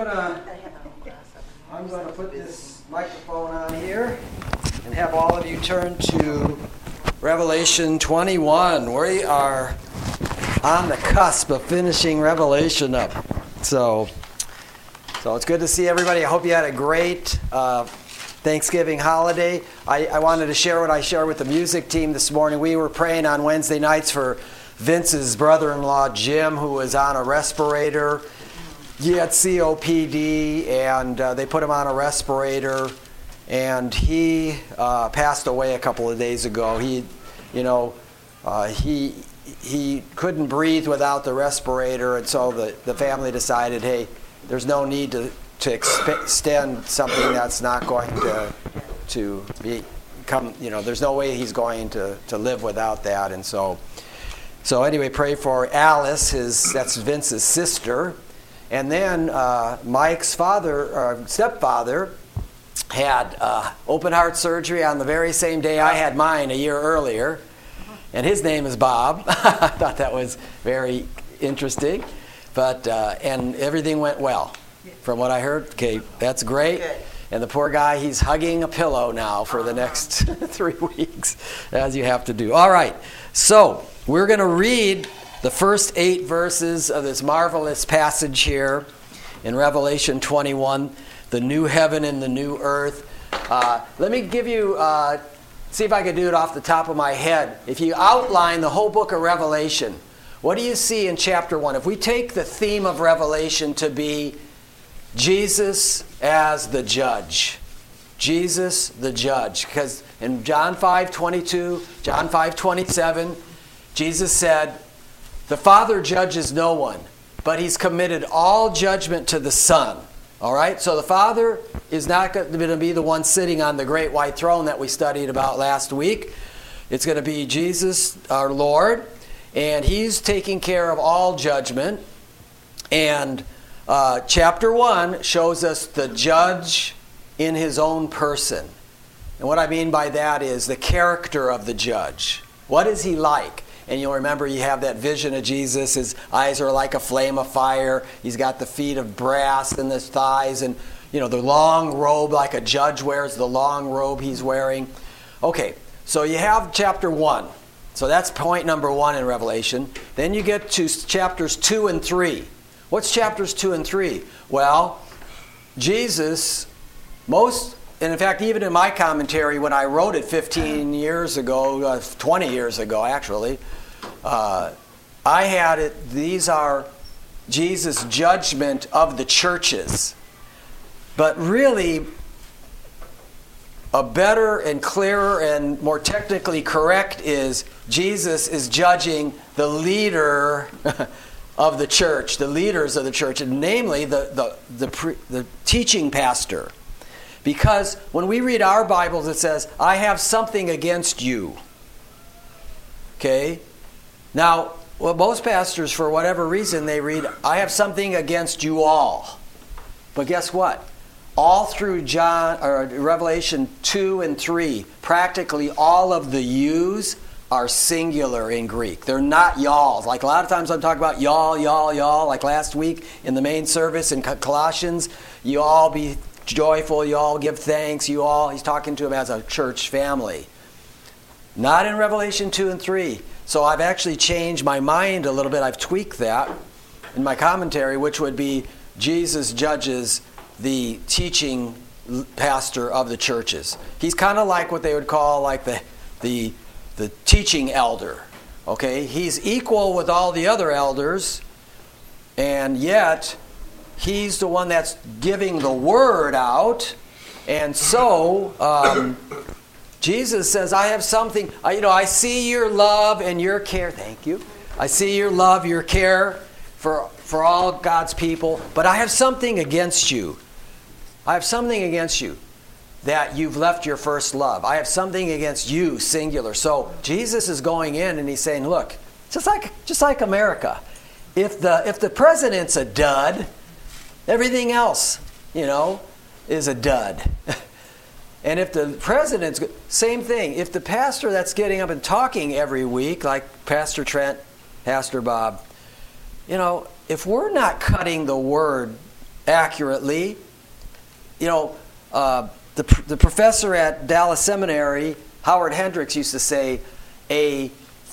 I'm gonna put this microphone on here and have all of you turn to Revelation 21. We are on the cusp of finishing Revelation up. So it's good to see everybody. I hope you had a great Thanksgiving holiday. I wanted to share what I shared with the music team this morning. We were praying on Wednesday nights for Vince's brother-in-law, Jim, who was on a respirator. He had COPD, and they put him on a respirator, and he passed away a couple of days ago. He couldn't breathe without the respirator, and so the family decided, hey, there's no need to extend something that's not going to become, there's no way he's going to live without that. And so anyway, pray for Alice, that's Vince's sister. And then Mike's stepfather had open heart surgery on the very same day I had mine a year earlier. And his name is Bob. I thought that was very interesting. But and everything went well. From what I heard, okay, that's great. Good. And the poor guy, he's hugging a pillow now for the next 3 weeks, as you have to do. All right, so we're going to read the first 8 verses of this marvelous passage here in Revelation 21, the new heaven and the new earth. Let me give you, see if I can do it off the top of my head. If you outline the whole book of Revelation, what do you see in chapter 1? If we take the theme of Revelation to be Jesus as the judge. Jesus the judge. Because in John 5:22, John 5:27, Jesus said, the Father judges no one, but he's committed all judgment to the Son. All right? So the Father is not going to be the one sitting on the great white throne that we studied about last week. It's going to be Jesus, our Lord, and he's taking care of all judgment. And chapter 1 shows us the judge in his own person. And what I mean by that is the character of the judge. What is he like? And you'll remember you have that vision of Jesus. His eyes are like a flame of fire. He's got the feet of brass and his thighs and, the long robe, like a judge wears the long robe he's wearing. Okay, so you have chapter 1. So that's point number 1 in Revelation. Then you get to chapters 2 and 3. What's chapters 2 and 3? Well, Jesus, and in fact, even in my commentary, when I wrote it 15 years ago, 20 years ago actually, I had it, these are Jesus' judgment of the churches. But really, a better and clearer and more technically correct is Jesus is judging the leader of the church, the leaders of the church, and namely the teaching pastor. Because when we read our Bibles, it says, I have something against you. Okay? Now, most pastors, for whatever reason, they read, I have something against you all. But guess what? All through Revelation 2 and 3, practically all of the yous are singular in Greek. They're not y'alls. Like a lot of times I'm talking about y'all. Like last week in the main service in Colossians, you all be joyful, you all give thanks, he's talking to them as a church family. Not in Revelation 2 and 3. So I've actually changed my mind a little bit. I've tweaked that in my commentary, which would be Jesus judges the teaching pastor of the churches. He's kind of like what they would call like the teaching elder. Okay? He's equal with all the other elders, and yet he's the one that's giving the word out. And so Jesus says, I have something, I see your love and your care. Thank you. I see your love, your care for all God's people. But I have something against you. I have something against you, that you've left your first love. I have something against you, singular. So Jesus is going in and he's saying, look, just like America, if the president's a dud, everything else, is a dud. And if the president's good, same thing. If the pastor that's getting up and talking every week, like Pastor Trent, Pastor Bob, if we're not cutting the word accurately. The professor at Dallas Seminary, Howard Hendricks, used to say, a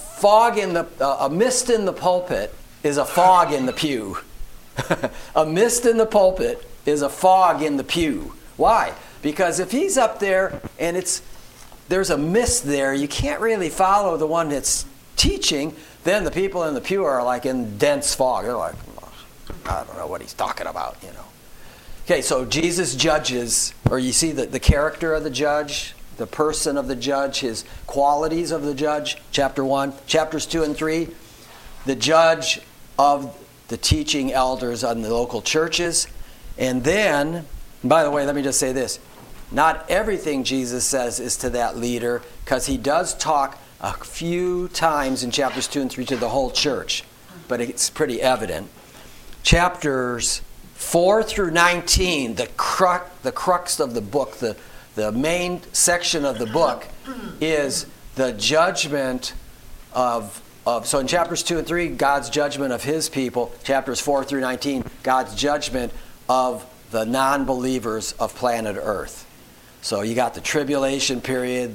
mist in the pulpit is a fog in the pew. A mist in the pulpit is a fog in the pew. Why? Because if he's up there and there's a mist there, you can't really follow the one that's teaching. Then the people in the pew are like in dense fog. They're like, I don't know what he's talking about, Okay, so Jesus judges, or you see the character of the judge, the person of the judge, his qualities of the judge, chapter 1. Chapters 2 and 3, the judge of the teaching elders on the local churches. And then, by the way, let me just say this. Not everything Jesus says is to that leader, because he does talk a few times in chapters 2 and 3 to the whole church. But it's pretty evident. Chapters 4 through 19, the crux of the book, the main section of the book is the judgment so in chapters 2 and 3, God's judgment of his people. Chapters 4 through 19, God's judgment of the non-believers of planet Earth. So you got the tribulation period,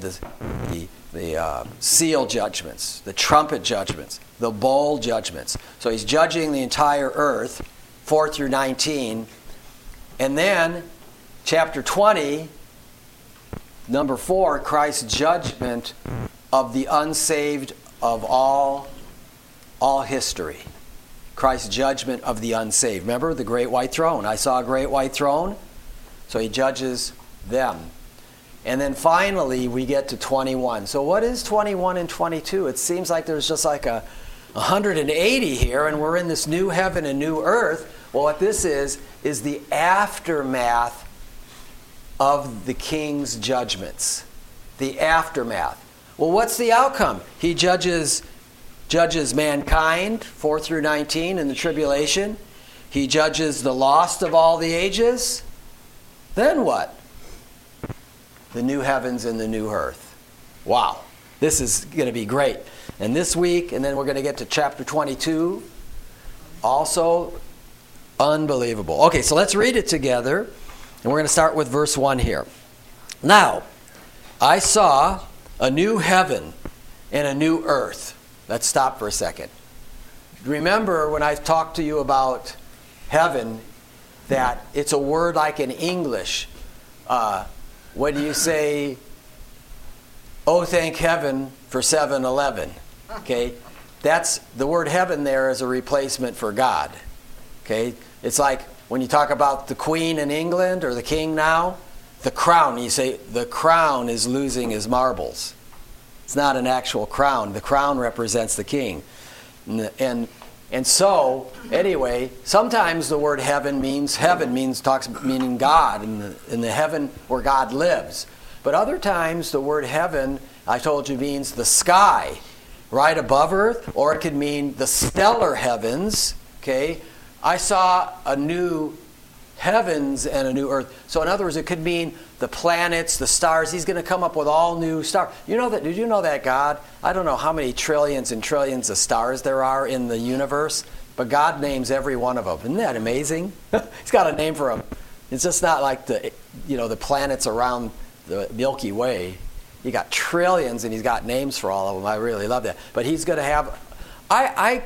the seal judgments, the trumpet judgments, the bowl judgments. So he's judging the entire earth, 4 through 19. And then chapter 20, number 4, Christ's judgment of the unsaved of all history. Christ's judgment of the unsaved. Remember the great white throne? I saw a great white throne. So he judges them. And then finally we get to 21. So what is 21 and 22? It seems like there's just like 180 here, and we're in this new heaven and new earth. Well, what this is the aftermath of the king's judgments. The aftermath. Well, what's the outcome? He judges mankind, 4 through 19, in the tribulation. He judges the lost of all the ages. Then what? The new heavens and the new earth. Wow. This is going to be great. And this week, and then we're going to get to chapter 22. Also, unbelievable. Okay, so let's read it together. And we're going to start with verse 1 here. Now, I saw a new heaven and a new earth. Let's stop for a second. Remember when I talked to you about heaven, that it's a word like in English. When you say, oh, thank heaven for 7-Eleven. Okay? That's the word heaven there is a replacement for God. Okay? It's like when you talk about the Queen in England or the King now, the crown, you say the crown is losing his marbles. It's not an actual crown. The crown represents the king. And so, anyway, sometimes the word heaven means meaning God, in the heaven where God lives. But other times the word heaven, I told you, means the sky, right above earth, or it could mean the stellar heavens. Okay? I saw a new heavens and a new earth. So in other words, it could mean the planets, the stars. He's going to come up with all new stars. Did you know that God, I don't know how many trillions and trillions of stars there are in the universe, but God names every one of them. Isn't that amazing? He's got a name for them. It's just not like the planets around the Milky Way. You got trillions and he's got names for all of them. I really love that. But he's going to have, I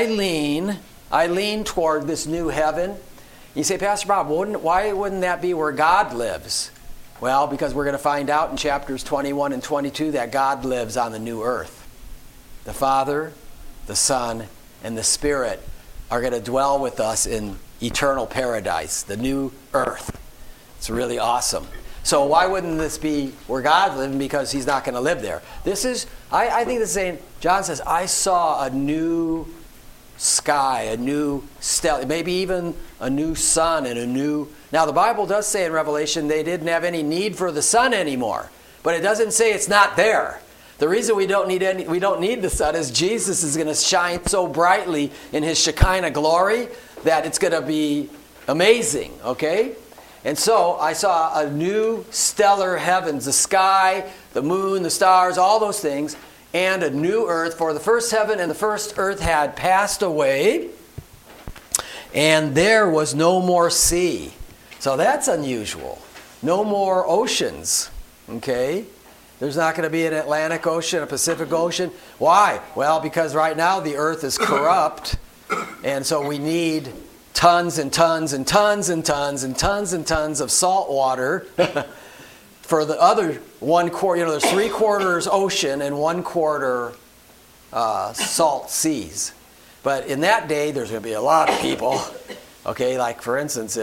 lean toward this new heaven. You say, Pastor Bob, why wouldn't that be where God lives? Well, because we're going to find out in chapters 21 and 22 that God lives on the new earth. The Father, the Son, and the Spirit are going to dwell with us in eternal paradise, the new earth. It's really awesome. So why wouldn't this be where God lives? Because he's not going to live there. This is, I think this is saying, John says, I saw a new sky, a new stellar, maybe even a new sun and a new... Now the Bible does say in Revelation they didn't have any need for the sun anymore, but it doesn't say it's not there. The reason we don't need the sun is Jesus is going to shine so brightly in his Shekinah glory that it's going to be amazing, okay? And so I saw a new stellar heavens, the sky, the moon, the stars, all those things, and a new earth, for the first heaven and the first earth had passed away, and there was no more sea. So that's unusual. No more oceans, okay? There's not going to be an Atlantic Ocean, a Pacific Ocean. Why? Well, because right now the earth is corrupt, and so we need tons and tons and tons and tons and tons and tons of salt water for the other 1/4. There's 3/4 ocean and 1/4 salt seas. But in that day, there's going to be a lot of people. Okay, like for instance,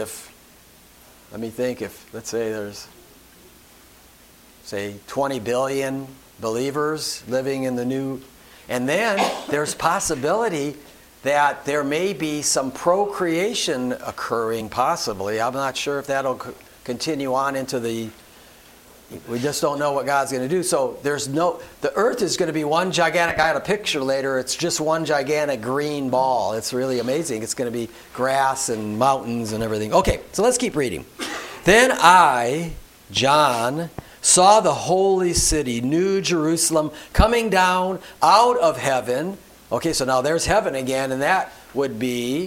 let's say there's, 20 billion believers living in the new, and then there's possibility that there may be some procreation occurring, possibly. I'm not sure if that'll continue on into we just don't know what God's going to do. So the earth is going to be one gigantic, I had a picture later, it's just one gigantic green ball. It's really amazing. It's going to be grass and mountains and everything. Okay, so let's keep reading. Then I, John, saw the holy city, New Jerusalem, coming down out of heaven. Okay, so now there's heaven again, and that would be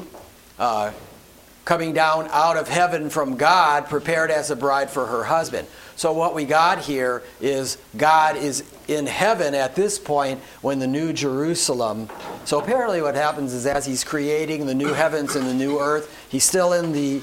coming down out of heaven from God, prepared as a bride for her husband. So what we got here is God is in heaven at this point when the New Jerusalem. So apparently what happens is as he's creating the new heavens and the new earth, he's still in the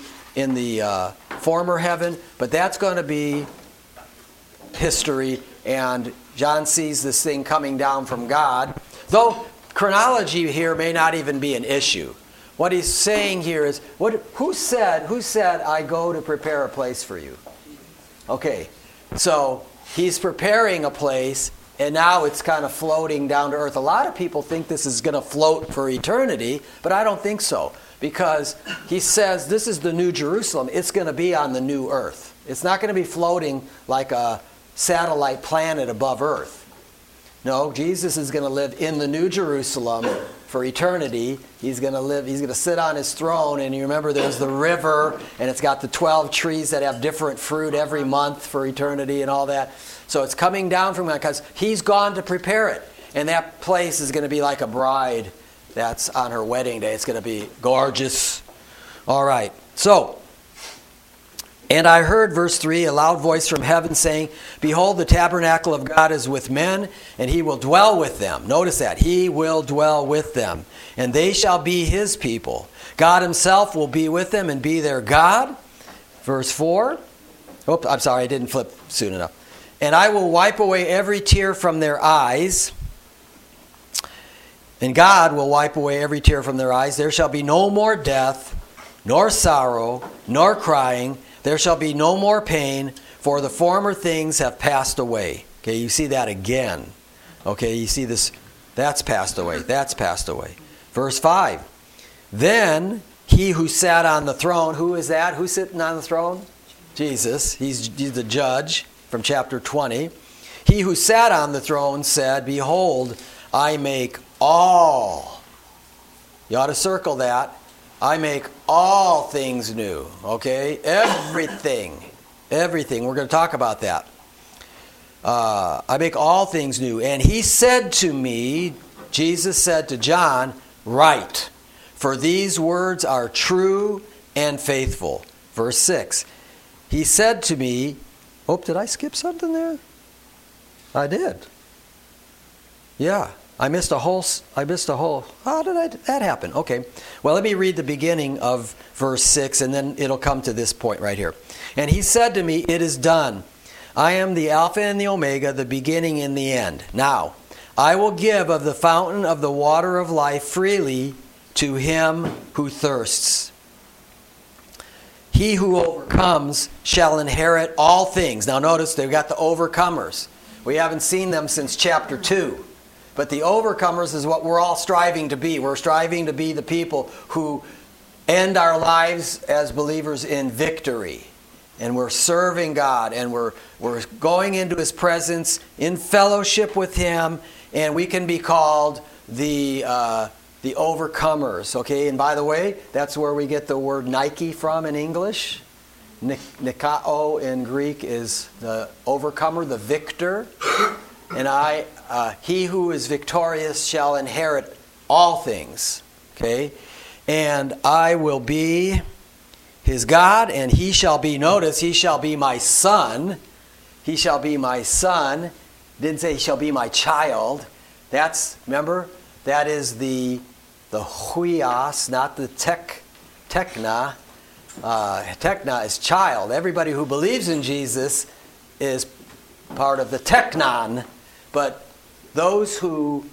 former heaven, but that's going to be history, and John sees this thing coming down from God. Though chronology here may not even be an issue. What he's saying here is, who said, I go to prepare a place for you? Okay, so he's preparing a place, and now it's kind of floating down to earth. A lot of people think this is going to float for eternity, but I don't think so. Because he says this is the New Jerusalem. It's going to be on the new earth. It's not going to be floating like a satellite planet above earth. No, Jesus is going to live in the New Jerusalem for eternity. He's going to sit on his throne, and you remember there's the river, and it's got the 12 trees that have different fruit every month for eternity and all that. So it's coming down from God because he's gone to prepare it. And that place is going to be like a bride that's on her wedding day. It's going to be gorgeous. All right. So, and I heard, verse 3, a loud voice from heaven saying, "Behold, the tabernacle of God is with men, and he will dwell with them." Notice that. He will dwell with them. And they shall be his people. God himself will be with them and be their God. Verse 4. Oh, I'm sorry, I didn't flip soon enough. "And I will wipe away every tear from their eyes." And God will wipe away every tear from their eyes. "There shall be no more death, nor sorrow, nor crying. There shall be no more pain, for the former things have passed away." Okay, you see that again. Okay, you see this. That's passed away. That's passed away. Verse 5. "Then he who sat on the throne," who is that? Who's sitting on the throne? Jesus. He's the judge from chapter 20. "He who sat on the throne said, Behold, I make all," you ought to circle that, "I make all things new." Okay? Everything. We're going to talk about that. "I make all things new. And he said to me," Jesus said to John, "Write, for these words are true and faithful." Verse 6. "He said to me," oh, did I skip something there? I did. Yeah. I missed a whole. How did that happen? Okay. Well, let me read the beginning of verse 6, and then it'll come to this point right here. "And he said to me, It is done. I am the Alpha and the Omega, the beginning and the end. Now, I will give of the fountain of the water of life freely to him who thirsts. He who overcomes shall inherit all things." Now notice they've got the overcomers. We haven't seen them since chapter 2. But the overcomers is what we're all striving to be. We're striving to be the people who end our lives as believers in victory. And we're serving God, and we're going into his presence in fellowship with him, and we can be called the overcomers. Okay, and by the way, that's where we get the word Nike from in English. Nikao in Greek is the overcomer, the victor. And he who is victorious shall inherit all things. Okay? And I will be his God, and he shall be, notice, he shall be my son. He shall be my son. Didn't say he shall be my child. That's, remember, that is the huios, not the tekna. Tekna is child. Everybody who believes in Jesus is part of the teknon, but those who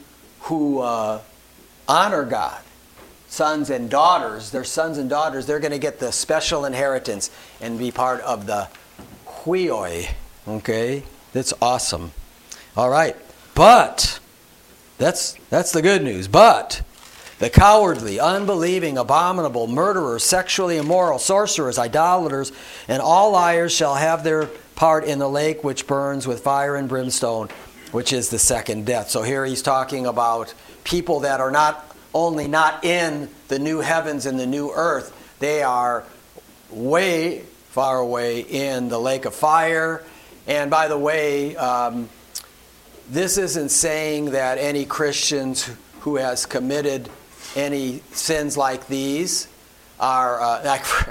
honor God, sons and daughters, their sons and daughters, they're going to get the special inheritance and be part of the huioi. Okay, that's awesome. All right, but that's the good news. But the cowardly, unbelieving, abominable, murderers, sexually immoral, sorcerers, idolaters, and all liars shall have their part in the lake which burns with fire and brimstone, which is the second death. So here he's talking about people that are not only not in the new heavens and the new earth, they are way far away in the lake of fire. And by the way, this isn't saying that any Christians who has committed any sins like these are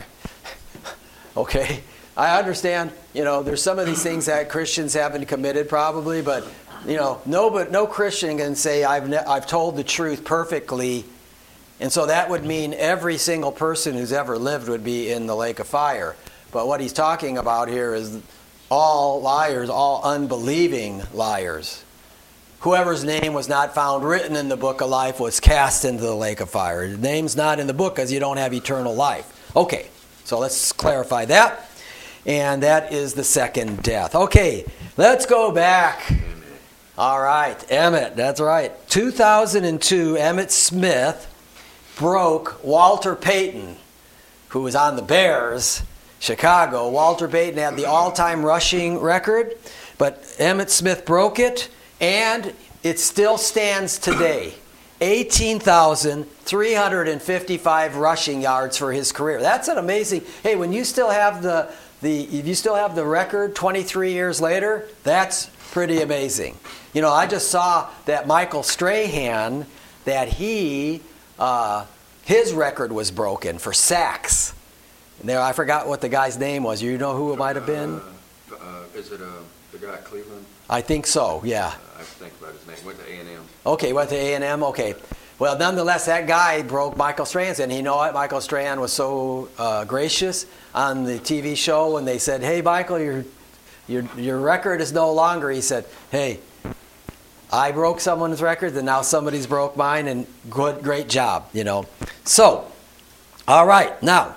okay. I understand, there's some of these things that Christians haven't committed probably, but no Christian can say I've told the truth perfectly, and so that would mean every single person who's ever lived would be in the lake of fire. But what he's talking about here is all liars, all unbelieving liars. Whoever's name was not found written in the book of life was cast into the lake of fire. Your name's not in the book because you don't have eternal life. Okay, so let's clarify that. And that is the second death. Okay, let's go back. All right, Emmett, that's right. 2002, Emmett Smith broke Walter Payton, who was on the Bears, Chicago. Walter Payton had the all-time rushing record, but Emmett Smith broke it. And it still stands today. 18,355 rushing yards for his career. That's an amazing. Hey, when you still have if you still have the record 23 years later, that's pretty amazing. I just saw that Michael Strahan, that his record was broken for sacks. There, I forgot what the guy's name was. You know who it might have been? Is it the guy at Cleveland? I think so, yeah. I think about his name. Went to A&M. Okay, went to A&M, okay. Well, nonetheless, that guy broke Michael Strahan's, and you know what? Michael Strahan was so gracious on the TV show when they said, "Hey, Michael, your record is no longer." He said, "Hey, I broke someone's record, and now somebody's broke mine, and great job, So, all right, now,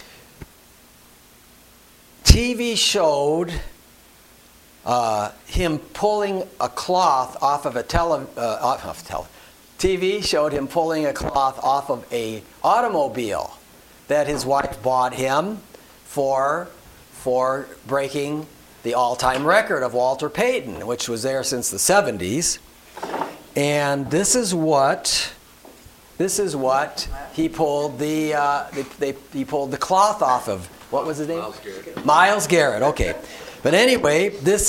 TV showed him pulling a cloth off of TV showed him pulling a cloth off of a automobile that his wife bought him for breaking the all-time record of Walter Payton, which was there since the 70s. And this is what he pulled he pulled the cloth off of. What was his name? Myles Garrett. Myles Garrett. Okay. But anyway,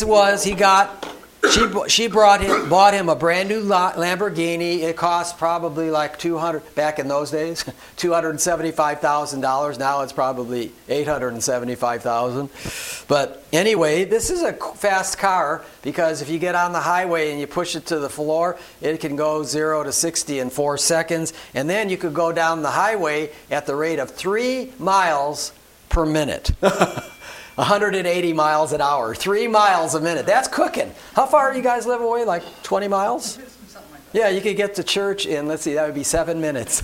she bought him a brand new Lamborghini. It cost probably like back in those days, $275,000. Now it's probably $875,000. But anyway, this is a fast car because if you get on the highway and you push it to the floor, it can go 0 to 60 in 4 seconds. And then you could go down the highway at the rate of 3 miles per minute. 180 miles an hour, 3 miles a minute. That's cooking. How far do you guys live away? Like 20 miles? Something like that. Yeah, you could get to church in, let's see, that would be 7 minutes.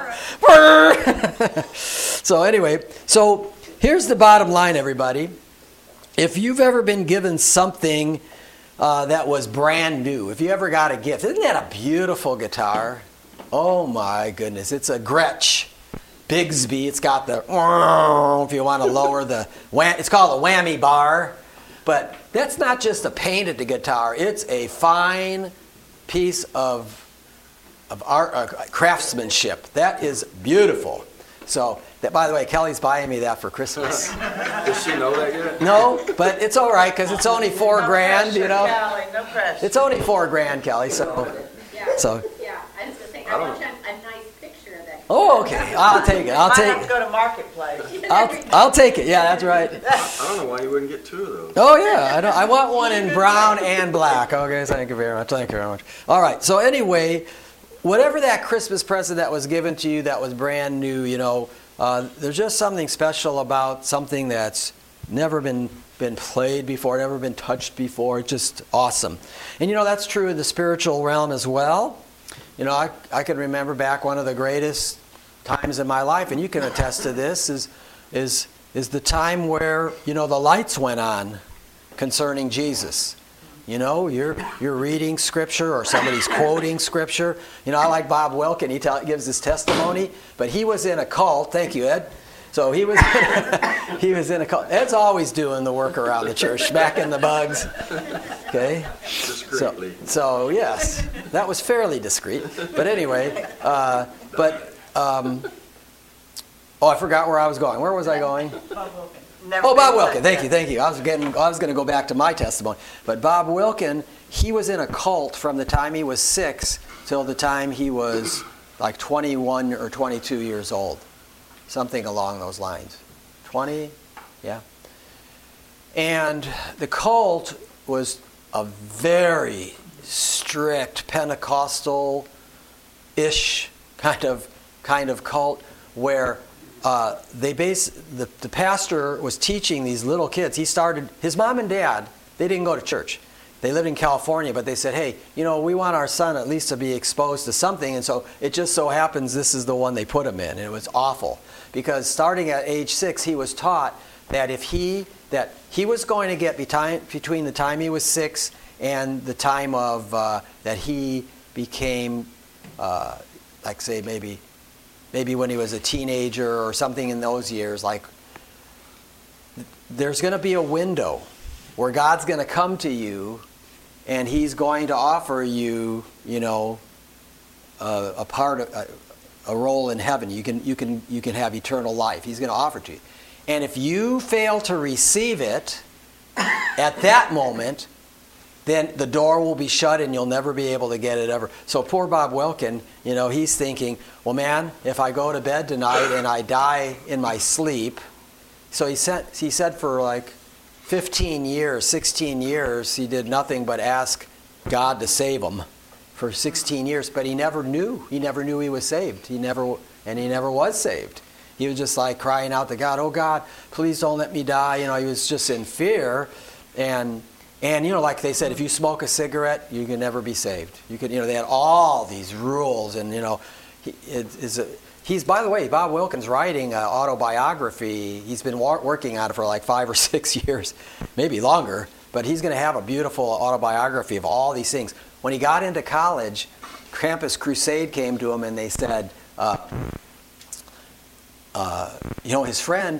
So anyway, so here's the bottom line, everybody. If you've ever been given something that was brand new, if you ever got a gift, isn't that a beautiful guitar? Oh my goodness, it's a Gretsch. Bigsby, it's got the, if you want to lower it's called a whammy bar. But that's not just a painted guitar, it's a fine piece of art, craftsmanship. That is beautiful. So, by the way, Kelly's buying me that for Christmas. Does she know that yet? No, but it's all right because it's only $4,000, Pressure, Kelly, no pressure. It's only $4,000, Kelly, so. Yeah, I was going to say, I want you a nice picture of that Oh, okay. I'll take it. I'll Might take have to it. go to Marketplace. I'll take it. Yeah, that's right. I don't know why you wouldn't get two of those. Oh yeah, I want one in brown and black. Okay, thank you very much. Thank you very much. All right. So anyway, whatever that Christmas present that was given to you that was brand new, there's just something special about something that's never been played before, never been touched before. It's just awesome. And that's true in the spiritual realm as well. I can remember back one of the greatest times in my life, and you can attest to this, is the time where, the lights went on concerning Jesus. You're reading Scripture or somebody's quoting Scripture. I like Bob Wilkin. He gives his testimony, but he was in a cult. Thank you, Ed. So he was in a cult. Ed's always doing the work around the church, smacking the bugs. Okay? Discreetly. So yes, that was fairly discreet. But anyway, I forgot where I was going. Where was I going? Bob Wilkin. Bob Wilkin. Thank you. I was going to go back to my testimony. But Bob Wilkin, he was in a cult from the time he was 6 till the time he was like 21 or 22 years old. Something along those lines. 20? Yeah. And the cult was a very strict Pentecostal-ish kind of cult where the pastor was teaching these little kids. His mom and dad, they didn't go to church. They lived in California, but they said, hey, we want our son at least to be exposed to something. And so it just so happens this is the one they put him in. And it was awful. Because starting at age 6, he was taught that he was going to get between the time he was 6 and the time of that he became, like say maybe when he was a teenager or something in those years, like there's going to be a window where God's going to come to you and he's going to offer you, a part of a role in heaven. You can have eternal life. He's going to offer it to you. And if you fail to receive it at that moment, then the door will be shut and you'll never be able to get it ever. So poor Bob Wilkin, he's thinking, well, man, if I go to bed tonight and I die in my sleep. So he said for like 15 years, 16 years, he did nothing but ask God to save him for 16 years. But he never knew. He never knew he was saved. He never was saved. He was just like crying out to God, oh God, please don't let me die. He was just in fear. And like they said, if you smoke a cigarette, you can never be saved. You could, they had all these rules, and he's by the way, Bob Wilkin's writing an autobiography. He's been working on it for like 5 or 6 years, maybe longer. But he's going to have a beautiful autobiography of all these things. When he got into college, Campus Crusade came to him and they said, his friend.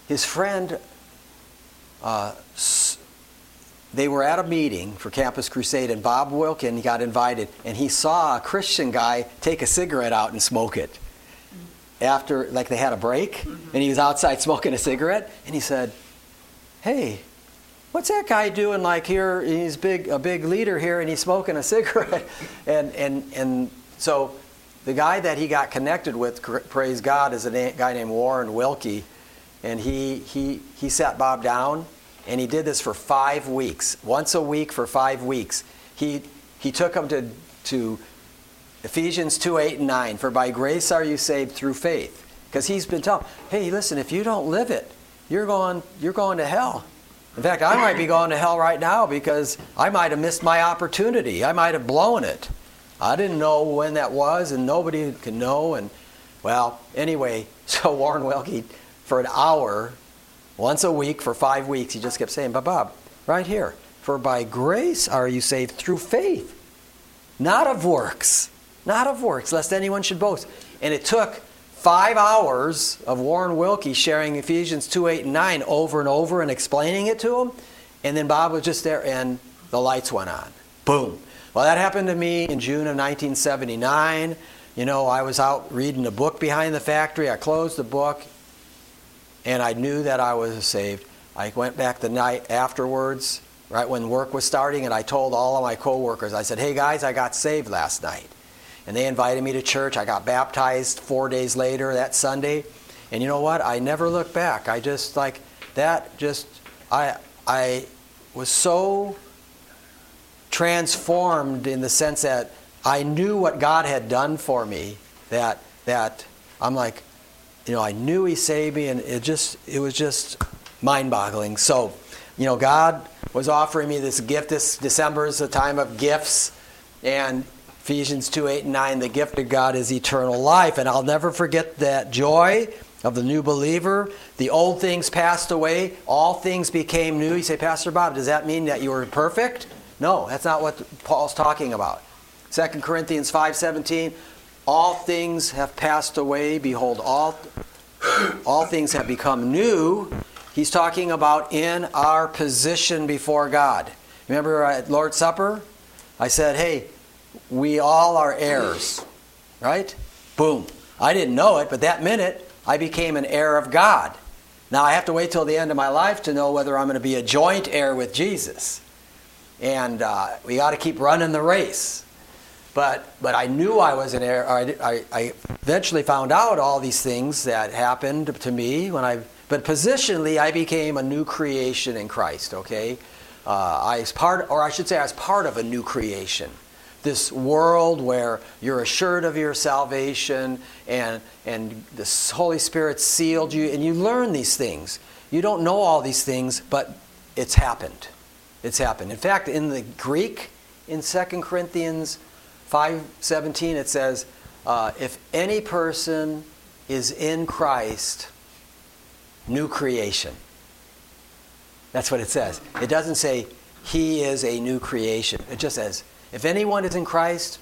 They were at a meeting for Campus Crusade, and Bob Wilkin got invited, and he saw a Christian guy take a cigarette out and smoke it. After, like they had a break, and he was outside smoking a cigarette, and he said, hey, what's that guy doing like here? He's a big leader here, and he's smoking a cigarette. And so the guy that he got connected with, praise God, is a guy named Warren Wilkie, and he sat Bob down. And he did this for 5 weeks, once a week for 5 weeks. He took him to Ephesians 2:8-9. For by grace are you saved through faith. Because he's been telling, hey, listen, if you don't live it, you're going to hell. In fact, I might be going to hell right now because I might have missed my opportunity. I might have blown it. I didn't know when that was, and nobody can know. And well, anyway, so Warren Wilkie, for an hour, once a week for 5 weeks, he just kept saying, Bob, right here, for by grace are you saved through faith, not of works, lest anyone should boast. And it took 5 hours of Warren Wilkie sharing Ephesians 2:8-9 over and over and explaining it to him. And then Bob was just there and the lights went on. Boom. Well, that happened to me in June of 1979. I was out reading a book behind the factory. I closed the book. And I knew that I was saved. I went back the night afterwards, right when work was starting, and I told all of my coworkers, I said, hey guys, I got saved last night. and they invited me to church. I got baptized 4 days later that Sunday. And you know what? I never looked back. I just like that. I was so transformed in the sense that I knew what God had done for me. That I'm like, I knew He saved me, and it was just mind-boggling. So, God was offering me this gift. This December is the time of gifts, and Ephesians 2:8-9, the gift of God is eternal life. And I'll never forget that joy of the new believer. The old things passed away, all things became new. You say, Pastor Bob, does that mean that you were perfect? No, that's not what Paul's talking about. 2 Corinthians 5:17, all things have passed away. Behold, all things have become new. He's talking about in our position before God. Remember at Lord's Supper? I said, hey, we all are heirs, right? Boom. I didn't know it, but that minute, I became an heir of God. Now I have to wait till the end of my life to know whether I'm going to be a joint heir with Jesus. And we got to keep running the race. But I knew I was an heir. I eventually found out all these things that happened to me but positionally I became a new creation in Christ. Okay, I was part of a new creation. This world where you're assured of your salvation and the Holy Spirit sealed you, and you learn these things. You don't know all these things, but it's happened. It's happened. In fact, in the Greek, in 2 Corinthians 5:17, it says, if any person is in Christ, new creation. That's what it says. It doesn't say he is a new creation. It just says, if anyone is in Christ,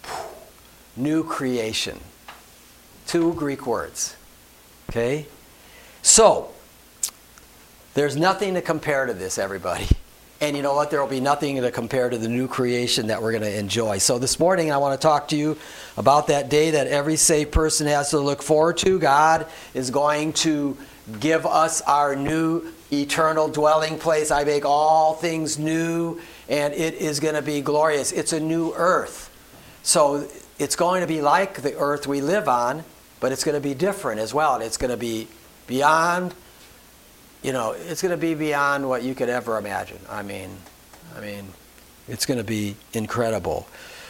new creation. 2 Greek words. Okay? So, there's nothing to compare to this, everybody. And you know what? There will be nothing to compare to the new creation that we're going to enjoy. So this morning I want to talk to you about that day that every saved person has to look forward to. God is going to give us our new eternal dwelling place. I make all things new, and it is going to be glorious. It's a new earth. So it's going to be like the earth we live on, but it's going to be different as well. And it's going to be beyond, it's going to be beyond what you could ever imagine. I mean, it's going to be incredible.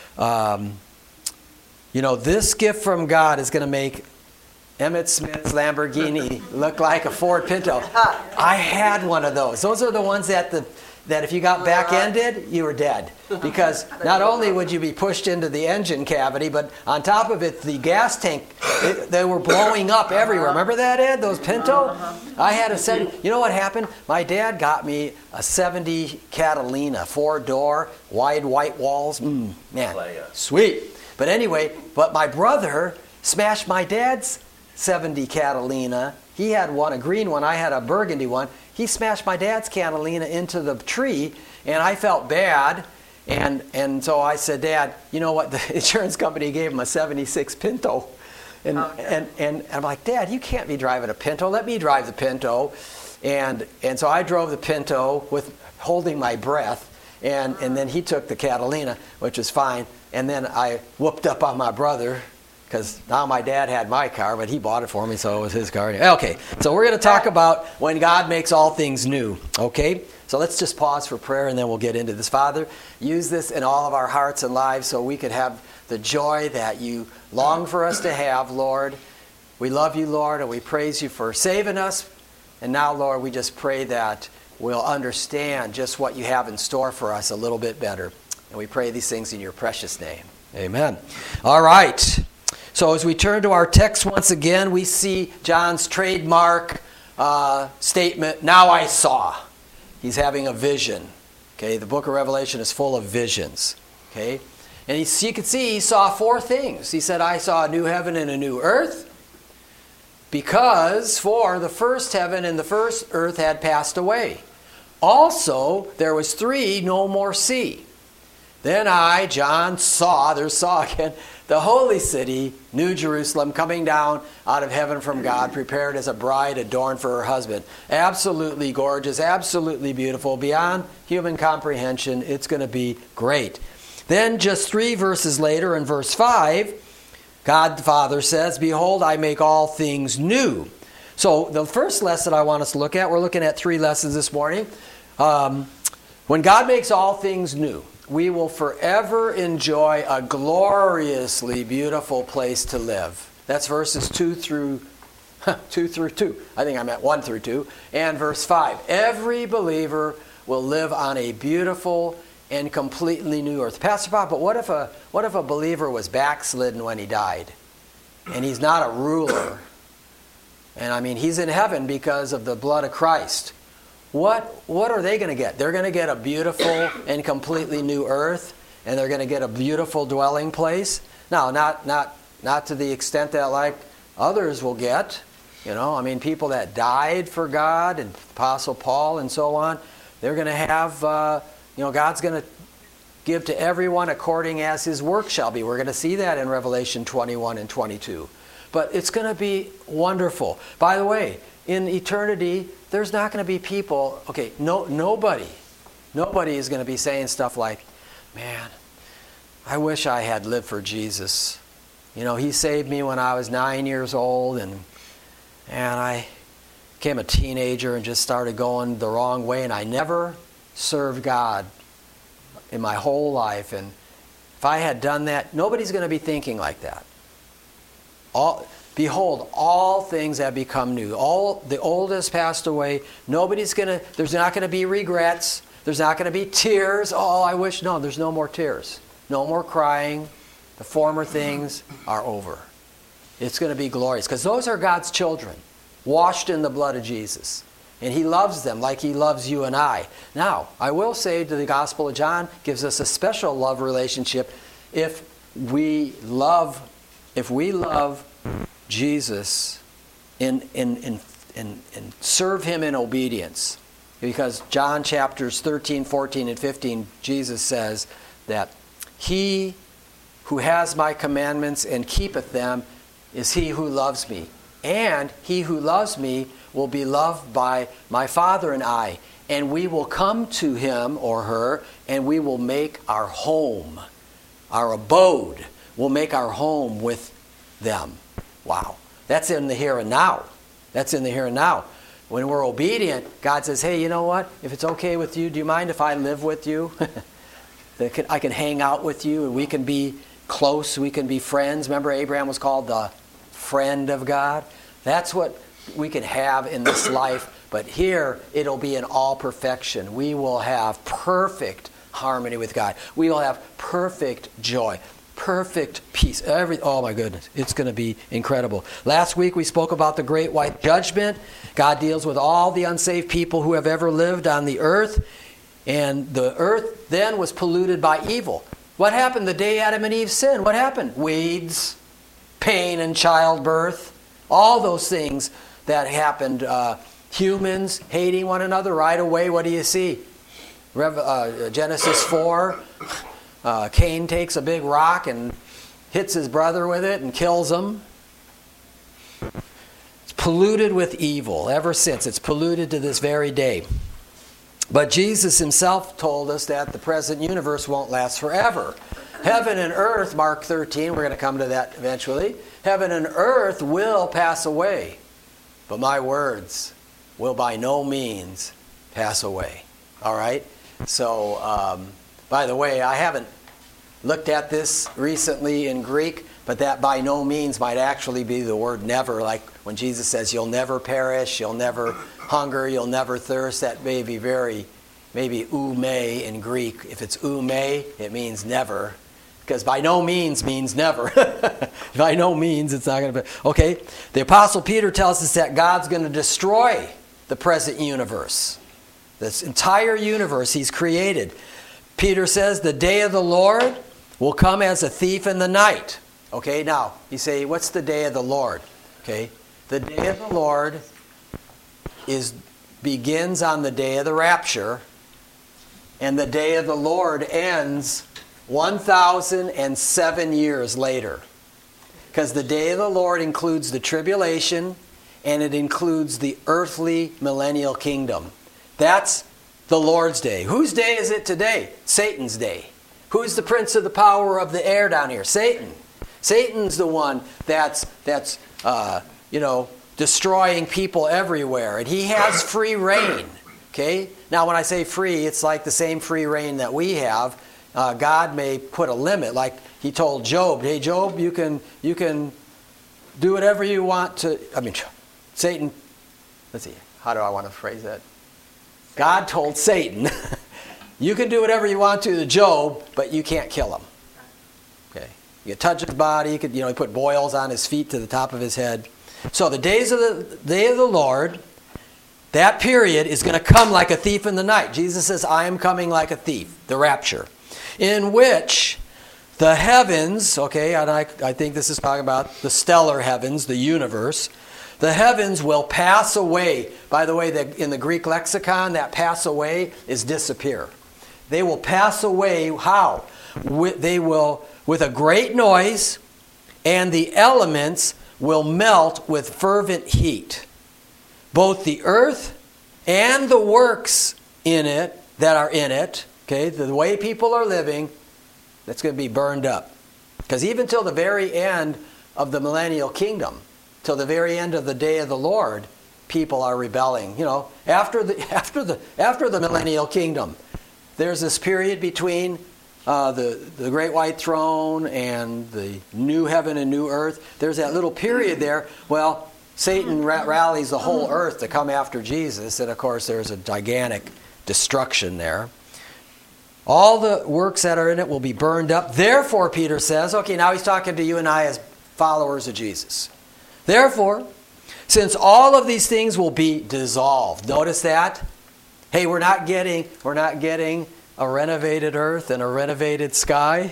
This gift from God is going to make Emmett Smith's Lamborghini look like a Ford Pinto. I had one of those. Those are the ones that if you got back-ended, you were dead. Because not only would you be pushed into the engine cavity, but on top of it, the gas tank, they were blowing up everywhere. Remember that, Ed? Those Pinto? I had a 70. You know what happened? My dad got me a 70 Catalina, 4-door, wide white walls. Man, sweet. But anyway, my brother smashed my dad's 70 Catalina. He had one, a green one. I had a burgundy one. He smashed my dad's Catalina into the tree, and I felt bad. And so I said, Dad, you know what? The insurance company gave him a 76 Pinto. And I'm like, Dad, you can't be driving a Pinto. Let me drive the Pinto. And so I drove the Pinto with holding my breath. And then he took the Catalina, which was fine. And then I whooped up on my brother, because now my dad had my car, but he bought it for me, so it was his car. Okay, so we're going to talk about when God makes all things new, okay? So let's just pause for prayer, and then we'll get into this. Father, use this in all of our hearts and lives so we could have the joy that you long for us to have, Lord. We love you, Lord, and we praise you for saving us. And now, Lord, we just pray that we'll understand just what you have in store for us a little bit better. And we pray these things in your precious name. Amen. All right. So as we turn to our text once again, we see John's trademark statement, now I saw. He's having a vision. Okay, the book of Revelation is full of visions. Okay, and you can see he saw 4 things. He said, I saw a new heaven and a new earth, because for the first heaven and the first earth had passed away. Also, there was 3, no more sea. Then I, John, saw again, the holy city, New Jerusalem, coming down out of heaven from God, prepared as a bride adorned for her husband. Absolutely gorgeous, absolutely beautiful, beyond human comprehension. It's going to be great. Then just 3 verses later in verse 5, God the Father says, "Behold, I make all things new." So the first lesson I want us to look at, we're looking at 3 lessons this morning. When God makes all things new, we will forever enjoy a gloriously beautiful place to live. That's verses 2 through 2. I think I meant 1 through 2. And verse 5. Every believer will live on a beautiful and completely new earth. Pastor Bob, but what if a believer was backslidden when he died? And he's not a ruler. And I mean, he's in heaven because of the blood of Christ. What are they going to get? They're going to get a beautiful and completely new earth, and they're going to get a beautiful dwelling place. Now, not to the extent that like others will get. I mean, people that died for God, and Apostle Paul and so on, they're going to have, God's going to give to everyone according as his work shall be. We're going to see that in Revelation 21 and 22. But it's going to be wonderful. By the way, in eternity, there's not going to be people, nobody is going to be saying stuff like, "Man, I wish I had lived for Jesus. He saved me when I was 9 years old, and I became a teenager and just started going the wrong way, and I never served God in my whole life. And if I had done that," nobody's going to be thinking like that. Behold, all things have become new. All the old has passed away. There's not going to be regrets. There's not going to be tears. "Oh, I wish." No, there's no more tears. No more crying. The former things are over. It's going to be glorious because those are God's children, washed in the blood of Jesus. And he loves them like he loves you and I. Now, I will say that the Gospel of John gives us a special love relationship if we love Jesus and serve him in obedience. Because John chapters 13, 14, and 15, Jesus says that he who has my commandments and keepeth them is he who loves me. And he who loves me will be loved by my Father and I. And we will come to him or her, and we will make our home, our abode. We'll make our home with them. Wow. That's in the here and now. That's in the here and now. When we're obedient, God says, "Hey, you know what? If it's okay with you, do you mind if I live with you? I can hang out with you, and we can be close. We can be friends." Remember, Abraham was called the friend of God. That's what we can have in this life. But here, it'll be in all perfection. We will have perfect harmony with God. We will have perfect joy. Perfect peace. Oh my goodness, it's going to be incredible. Last week we spoke about the great white judgment. God deals with all the unsaved people who have ever lived on the earth. And the earth then was polluted by evil. What happened the day Adam and Eve sinned? What happened? Weeds, pain and childbirth, all those things that happened. Humans hating one another right away. What do you see? Genesis 4. Cain takes a big rock and hits his brother with it and kills him. It's polluted with evil ever since. It's polluted to this very day. But Jesus himself told us that the present universe won't last forever. Heaven and earth, Mark 13, we're going to come to that eventually. Heaven and earth will pass away, but my words will by no means pass away. All right? So, by the way, I haven't looked at this recently in Greek, but that by no means might actually be the word never, like when Jesus says you'll never perish, you'll never hunger, you'll never thirst. That may be maybe oume in Greek. If it's oume, it means never, because by no means means never. By no means, it's not going to be. Okay, the Apostle Peter tells us that God's going to destroy the present universe. This entire universe he's created. Peter says the day of the Lord will come as a thief in the night. Okay, now, you say, what's the day of the Lord? Okay, the day of the Lord begins on the day of the rapture, and the day of the Lord ends 1,007 years later. Because the day of the Lord includes the tribulation, and it includes the earthly millennial kingdom. That's the Lord's day. Whose day is it today? Satan's day. Who's the prince of the power of the air down here? Satan. Satan's the one that's destroying people everywhere, and he has free reign. Okay. Now, when I say free, it's like the same free reign that we have. God may put a limit, like He told Job. Hey, Job, you can do whatever you want to. I mean, Satan. Let's see. How do I want to phrase that? God told Satan, you can do whatever you want to Job, but you can't kill him. Okay. You can touch his body. You could, he put boils on his feet to the top of his head. So the day of the Lord, that period is going to come like a thief in the night. Jesus says, I am coming like a thief, the rapture, in which the heavens, okay, and I think this is talking about the stellar heavens, the universe, the heavens will pass away. By the way, in the Greek lexicon, that pass away is disappear. They will pass away, how? They will, with a great noise, and the elements will melt with fervent heat. Both the earth and the works in it that are in it, okay, the way people are living, that's going to be burned up. Because even till the very end of the millennial kingdom, till the very end of the day of the Lord, people are rebelling. After the millennial kingdom, there's this period between the great white throne and the new heaven and new earth. There's that little period there. Well, Satan rallies the whole earth to come after Jesus, and of course there's a gigantic destruction there. All the works that are in it will be burned up. Therefore, Peter says, okay, now he's talking to you and I as followers of Jesus. Therefore, since all of these things will be dissolved. Notice that? Hey, we're not getting a renovated earth and a renovated sky.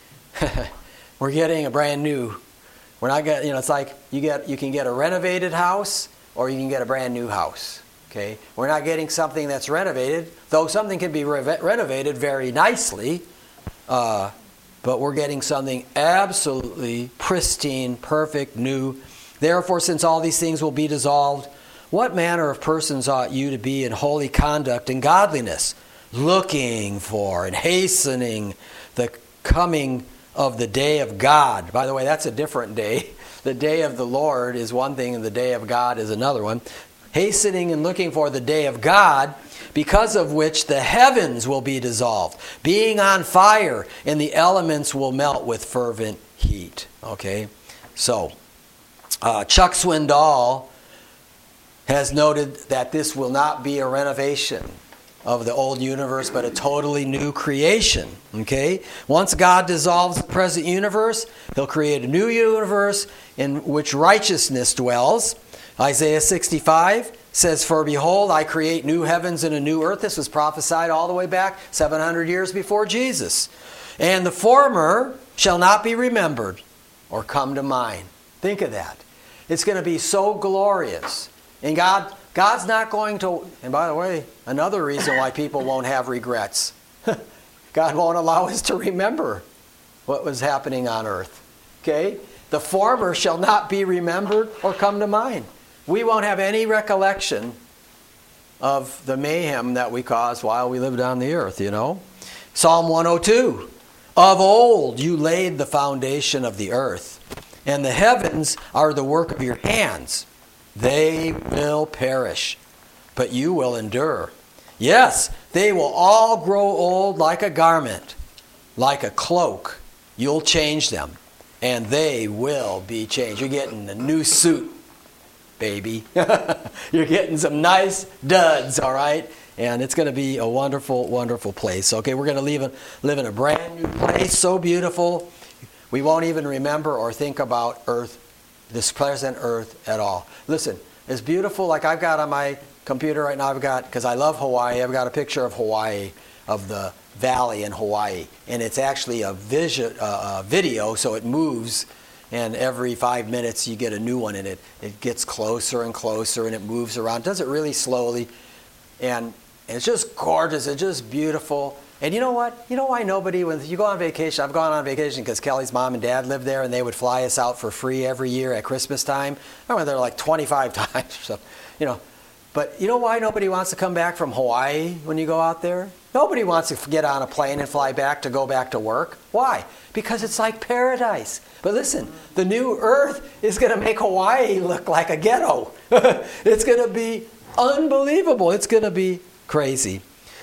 We're getting a brand new. We're not getting, it's like you can get a renovated house or you can get a brand new house. Okay? We're not getting something that's renovated, though something can be renovated very nicely, but we're getting something absolutely pristine, perfect, new. Therefore, since all these things will be dissolved, what manner of persons ought you to be in holy conduct and godliness, looking for and hastening the coming of the day of God? By the way, that's a different day. The day of the Lord is one thing and the day of God is another one. Hastening and looking for the day of God, because of which the heavens will be dissolved, being on fire, and the elements will melt with fervent heat. Okay? So, Chuck Swindoll has noted that this will not be a renovation of the old universe, but a totally new creation. Okay? Once God dissolves the present universe, He'll create a new universe in which righteousness dwells. Isaiah 65 says, for behold, I create new heavens and a new earth. This was prophesied all the way back 700 years before Jesus. And the former shall not be remembered or come to mind. Think of that. It's going to be so glorious. And God's not going to, and by the way, another reason why people won't have regrets. God won't allow us to remember what was happening on earth. Okay? The former shall not be remembered or come to mind. We won't have any recollection of the mayhem that we caused while we lived on the earth, Psalm 102. Of old you laid the foundation of the earth, and the heavens are the work of your hands. They will perish, but you will endure. Yes, they will all grow old like a garment, like a cloak. You'll change them, and they will be changed. You're getting a new suit, baby. You're getting some nice duds, all right? And it's going to be a wonderful, wonderful place. Okay, we're going to live in a brand new place, so beautiful. We won't even remember or think about earth, this present earth at all. Listen, it's beautiful. Like I've got on my computer right now, because I love Hawaii, I've got a picture of Hawaii, of the valley in Hawaii. And it's actually a video, so it moves. And every 5 minutes you get a new one, and it gets closer and closer, and it moves around. It does it really slowly. And it's just gorgeous. It's just beautiful. And you know what? You know why nobody, when you go on vacation, I've gone on vacation because Kelly's mom and dad lived there, and they would fly us out for free every year at Christmas time. I went there like 25 times or something, But you know why nobody wants to come back from Hawaii when you go out there? Nobody wants to get on a plane and fly back to go back to work. Why? Because it's like paradise. But listen, the new earth is going to make Hawaii look like a ghetto. It's going to be unbelievable. It's going to be crazy.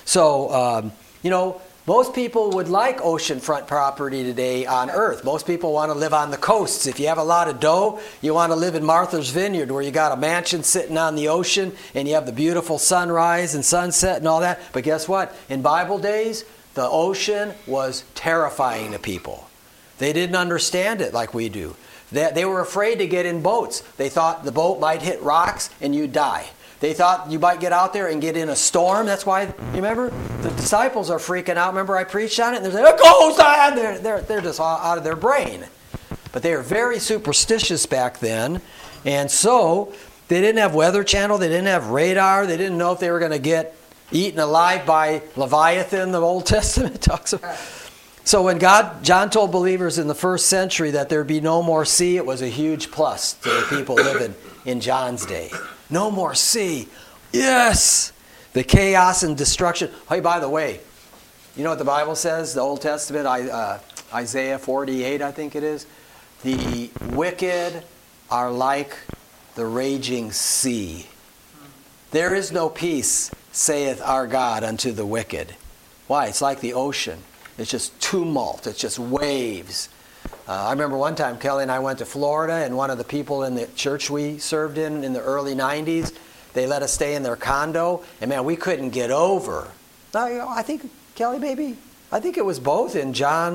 So, most people would like oceanfront property today on earth. Most people want to live on the coasts. If you have a lot of dough, you want to live in Martha's Vineyard where you got a mansion sitting on the ocean and you have the beautiful sunrise and sunset and all that. But guess what? In Bible days, the ocean was terrifying to people. They didn't understand it like we do. They were afraid to get in boats. They thought the boat might hit rocks and you'd die. They thought you might get out there and get in a storm. That's why, you remember, the disciples are freaking out. Remember I preached on it? And they're like, "Oh, God!" They're just all out of their brain. But they were very superstitious back then. And so they didn't have Weather Channel. They didn't have radar. They didn't know if they were going to get eaten alive by Leviathan, the Old Testament talks about. So when John told believers in the first century that there'd be no more sea, it was a huge plus to the people living in John's day. No more sea. Yes! The chaos and destruction. Hey, by the way, you know what the Bible says? The Old Testament, Isaiah 48, I think it is. The wicked are like the raging sea. There is no peace, saith our God, unto the wicked. Why? It's like the ocean. It's just tumult. It's just waves. I remember one time Kelly and I went to Florida, and one of the people in the church we served in the early 90s, they let us stay in their condo, and man, we couldn't get over. I think, Kelly, baby, I think it was both in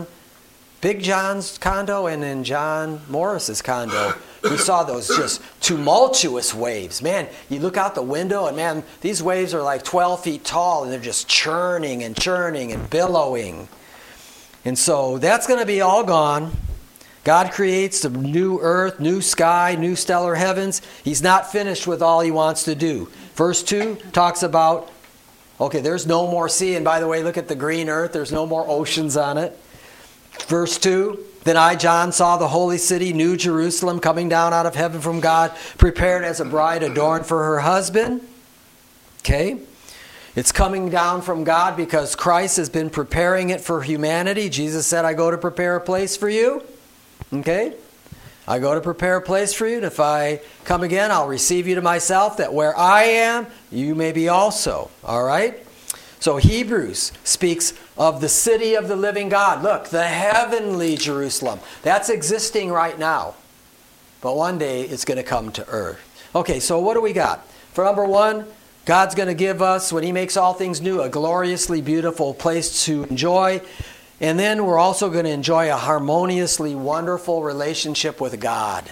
Big John's condo and in John Morris's condo. We saw those just tumultuous waves. Man, you look out the window, and man, these waves are like 12 feet tall, and they're just churning and billowing. And so that's going to be all gone. God creates the new earth, new sky, new stellar heavens. He's not finished with all he wants to do. Verse 2 talks about, okay, there's no more sea. And by the way, look at the green earth. There's no more oceans on it. Verse 2, then I, John, saw the holy city, New Jerusalem, coming down out of heaven from God, prepared as a bride adorned for her husband. Okay. It's coming down from God because Christ has been preparing it for humanity. Jesus said, I go to prepare a place for you. Okay? I go to prepare a place for you. And if I come again, I'll receive you to myself, that where I am, you may be also. All right? So Hebrews speaks of the city of the living God. Look, the heavenly Jerusalem. That's existing right now. But one day it's going to come to earth. Okay, so what do we got? For number one, God's going to give us, when he makes all things new, a gloriously beautiful place to enjoy. And then we're also going to enjoy a harmoniously wonderful relationship with God.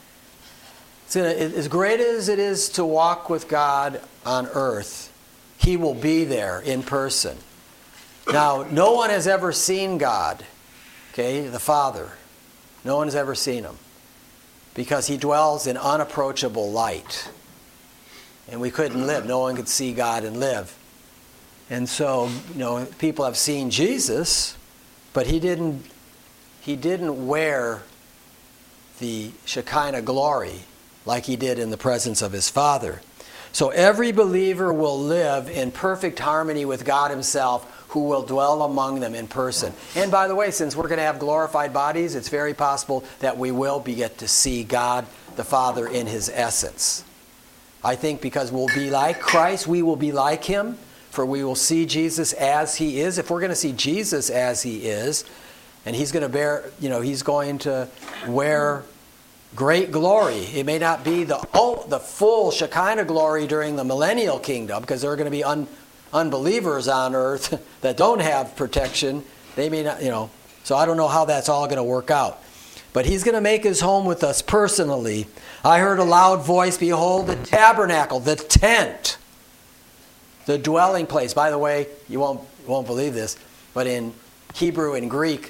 As great as it is to walk with God on earth, he will be there in person. Now, no one has ever seen God, okay, the Father. No one has ever seen him because he dwells in unapproachable light. And we couldn't live. No one could see God and live. And so, people have seen Jesus, but he didn't wear the Shekinah glory like he did in the presence of his Father. So every believer will live in perfect harmony with God himself, who will dwell among them in person. And by the way, since we're going to have glorified bodies, it's very possible that we will get to see God the Father in his essence. I think because we'll be like Christ, we will be like him, for we will see Jesus as he is. If we're going to see Jesus as he is, and he's going to he's going to wear great glory. It may not be the full Shekinah glory during the millennial kingdom, because there are going to be unbelievers on earth that don't have protection. They may not, so I don't know how that's all going to work out. But he's going to make his home with us personally. I heard a loud voice, behold, the tabernacle, the tent, the dwelling place. By the way, you won't believe this, but in Hebrew and Greek,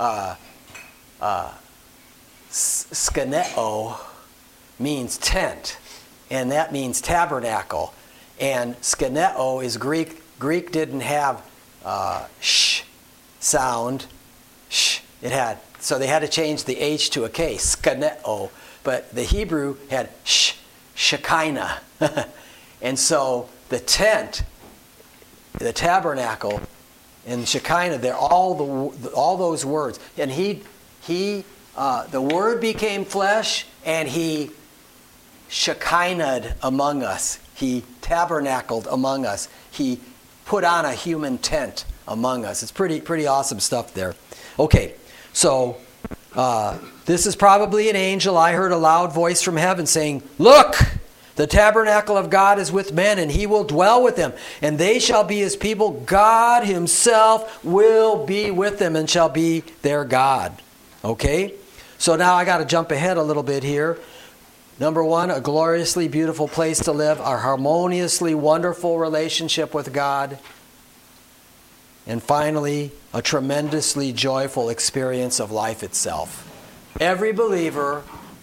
skeneo means tent, and that means tabernacle. And skeneo is Greek. Greek didn't have sh sound. Sh. It had, so they had to change the H to a K, skeneo. But the Hebrew had Shekinah. And so the tent, the tabernacle, and Shekinah, they're all those words. And the Word became flesh, and He Shekinah'd among us. He tabernacled among us. He put on a human tent among us. It's pretty awesome stuff there. Okay, so this is probably an angel. I heard a loud voice from heaven saying, "Look! The tabernacle of God is with men, and He will dwell with them, and they shall be His people. God Himself will be with them and shall be their God." Okay? So now I got to jump ahead a little bit here. Number one, a gloriously beautiful place to live, a harmoniously wonderful relationship with God. And finally, a tremendously joyful experience of life itself. Every believer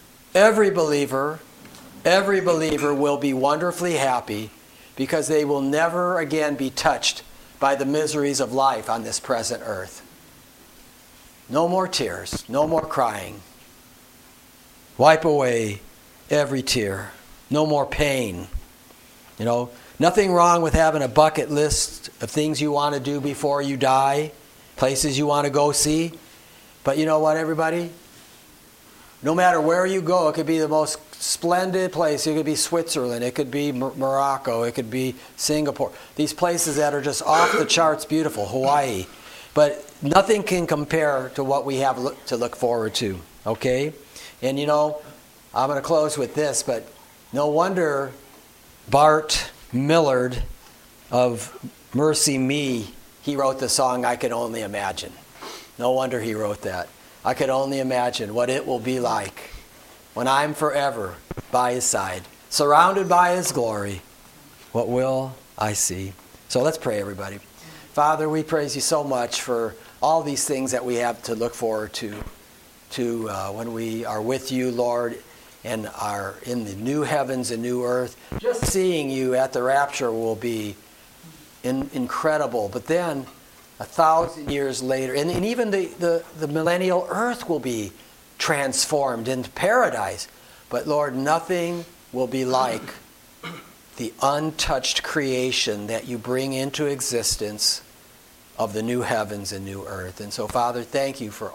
will be wonderfully happy because they will never again be touched by the miseries of life on this present earth. No more tears, no more crying. Wipe away every tear. No more pain. You know, nothing wrong with having a bucket list of things you want to do before you die, places you want to go see. But you know what, everybody? No matter where you go, it could be the most splendid place. It could be Switzerland. It could be Morocco. It could be Singapore. These places that are just off the charts beautiful. Hawaii. But nothing can compare to what we have to look forward to. Okay? And you know, I'm going to close with this, but no wonder Bart Millard of Mercy Me, he wrote the song I Can Only Imagine. No wonder he wrote that. I could only imagine what it will be like when I'm forever by His side, surrounded by His glory. What will I see? So let's pray, everybody. Father, we praise You so much for all these things that we have to look forward to when we are with You, Lord, and are in the new heavens and new earth. Just seeing You at the rapture will be incredible. But then 1,000 years later, and even the millennial earth will be transformed into paradise. But Lord, nothing will be like the untouched creation that You bring into existence of the new heavens and new earth. And so, Father, thank You for